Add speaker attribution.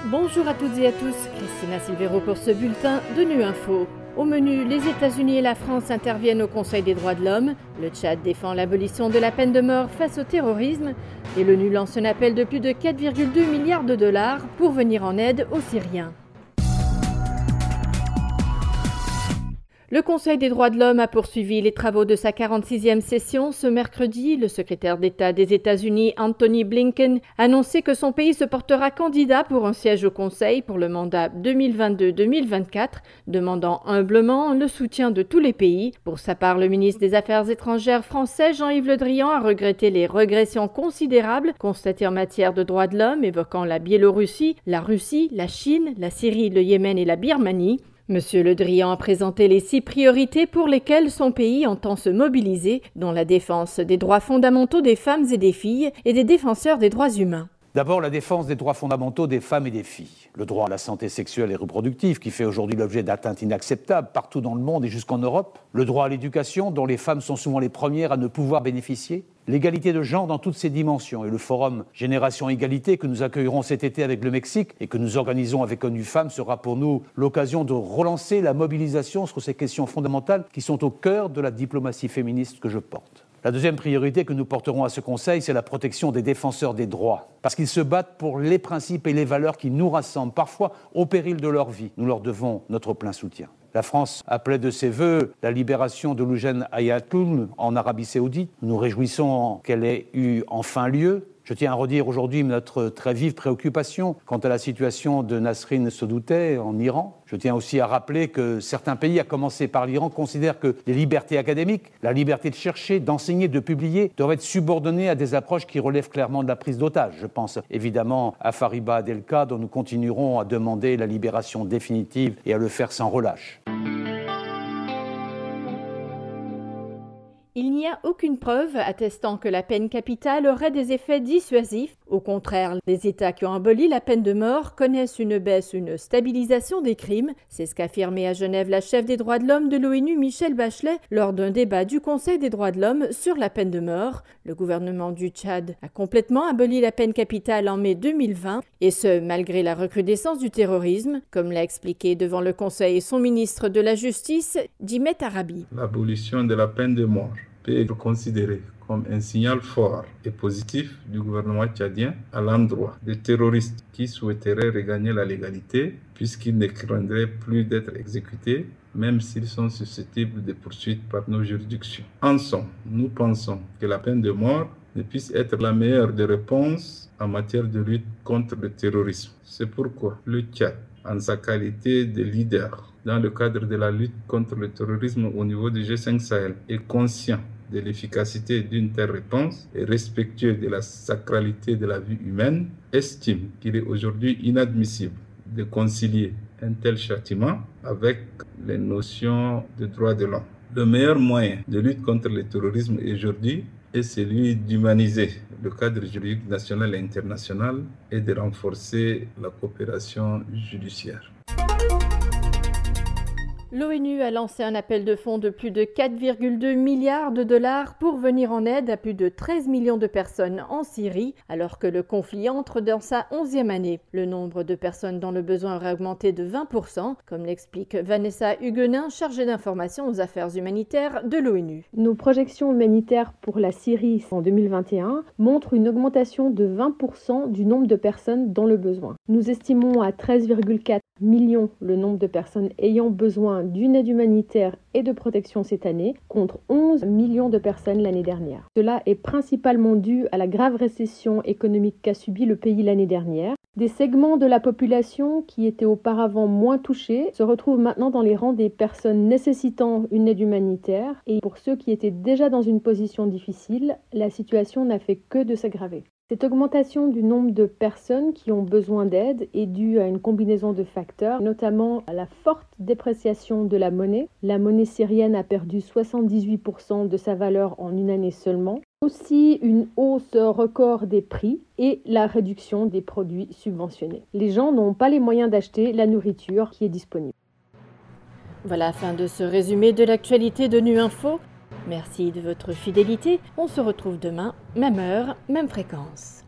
Speaker 1: Bonjour à toutes et à tous, Christina Silvero pour ce bulletin de Nu Info. Au menu, les États-Unis et la France interviennent au Conseil des droits de l'homme, le Tchad défend l'abolition de la peine de mort face au terrorisme et l'ONU lance un appel de plus de 4,2 milliards de dollars pour venir en aide aux Syriens. Le Conseil des droits de l'homme a poursuivi les travaux de sa 46e session. Ce mercredi, le secrétaire d'État des États-Unis, Anthony Blinken, a annoncé que son pays se portera candidat pour un siège au Conseil pour le mandat 2022-2024, demandant humblement le soutien de tous les pays. Pour sa part, le ministre des Affaires étrangères français, Jean-Yves Le Drian, a regretté les régressions considérables constatées en matière de droits de l'homme, évoquant la Biélorussie, la Russie, la Chine, la Syrie, le Yémen et la Birmanie. Monsieur Le Drian a présenté les 6 priorités pour lesquelles son pays entend se mobiliser, dont la défense des droits fondamentaux des femmes et des filles et des défenseurs des droits humains.
Speaker 2: D'abord, la défense des droits fondamentaux des femmes et des filles. Le droit à la santé sexuelle et reproductive qui fait aujourd'hui l'objet d'atteintes inacceptables partout dans le monde et jusqu'en Europe. Le droit à l'éducation dont les femmes sont souvent les premières à ne pouvoir bénéficier. L'égalité de genre dans toutes ses dimensions et le forum Génération Égalité que nous accueillerons cet été avec le Mexique et que nous organisons avec ONU Femmes sera pour nous l'occasion de relancer la mobilisation sur ces questions fondamentales qui sont au cœur de la diplomatie féministe que je porte. La deuxième priorité que nous porterons à ce Conseil, c'est la protection des défenseurs des droits. Parce qu'ils se battent pour les principes et les valeurs qui nous rassemblent, parfois au péril de leur vie. Nous leur devons notre plein soutien. La France appelait de ses vœux la libération de Loujain Hayatou en Arabie Saoudite. Nous nous réjouissons qu'elle ait eu enfin lieu. Je tiens à redire aujourd'hui notre très vive préoccupation quant à la situation de Nasrin Sotoudeh en Iran. Je tiens aussi à rappeler que certains pays, à commencer par l'Iran, considèrent que les libertés académiques, la liberté de chercher, d'enseigner, de publier, doivent être subordonnées à des approches qui relèvent clairement de la prise d'otage. Je pense évidemment à Fariba Adelkhah, dont nous continuerons à demander la libération définitive et à le faire sans relâche.
Speaker 1: Il n'y a aucune preuve attestant que la peine capitale aurait des effets dissuasifs. Au contraire, les États qui ont aboli la peine de mort connaissent une baisse, une stabilisation des crimes. C'est ce qu'a affirmé à Genève la chef des droits de l'homme de l'ONU, Michelle Bachelet, lors d'un débat du Conseil des droits de l'homme sur la peine de mort. Le gouvernement du Tchad a complètement aboli la peine capitale en mai 2020, et ce, malgré la recrudescence du terrorisme, comme l'a expliqué devant le Conseil son ministre de la Justice, Dimet Arabi.
Speaker 3: L'abolition de la peine de mort peut être considérée comme un signal fort et positif du gouvernement tchadien à l'endroit des terroristes qui souhaiteraient regagner la légalité puisqu'ils ne craindraient plus d'être exécutés, même s'ils sont susceptibles de poursuites par nos juridictions. En somme, nous pensons que la peine de mort ne puisse être la meilleure des réponses en matière de lutte contre le terrorisme. C'est pourquoi le Tchad, en sa qualité de leader dans le cadre de la lutte contre le terrorisme au niveau du G5 Sahel, est conscient de l'efficacité d'une telle réponse et respectueux de la sacralité de la vie humaine, estime qu'il est aujourd'hui inadmissible de concilier un tel châtiment avec les notions de droits de l'homme. Le meilleur moyen de lutte contre le terrorisme aujourd'hui est celui d'humaniser le cadre juridique national et international et de renforcer la coopération judiciaire.
Speaker 1: L'ONU a lancé un appel de fonds de plus de 4,2 milliards de dollars pour venir en aide à plus de 13 millions de personnes en Syrie, alors que le conflit entre dans sa 11e année. Le nombre de personnes dans le besoin aurait augmenté de 20%, comme l'explique Vanessa Huguenin, chargée d'information aux affaires humanitaires de l'ONU.
Speaker 4: Nos projections humanitaires pour la Syrie en 2021 montrent une augmentation de 20% du nombre de personnes dans le besoin. Nous estimons à 13,4 millions le nombre de personnes ayant besoin d'une aide humanitaire et de protection cette année, contre 11 millions de personnes l'année dernière. Cela est principalement dû à la grave récession économique qu'a subi le pays l'année dernière. Des segments de la population qui étaient auparavant moins touchés se retrouvent maintenant dans les rangs des personnes nécessitant une aide humanitaire, et pour ceux qui étaient déjà dans une position difficile, la situation n'a fait que de s'aggraver. Cette augmentation du nombre de personnes qui ont besoin d'aide est due à une combinaison de facteurs, notamment à la forte dépréciation de la monnaie. La monnaie syrienne a perdu 78% de sa valeur en une année seulement. Aussi une hausse record des prix et la réduction des produits subventionnés. Les gens n'ont pas les moyens d'acheter la nourriture qui est disponible.
Speaker 1: Voilà la fin de ce résumé de l'actualité de Nu Info. Merci de votre fidélité. On se retrouve demain, même heure, même fréquence.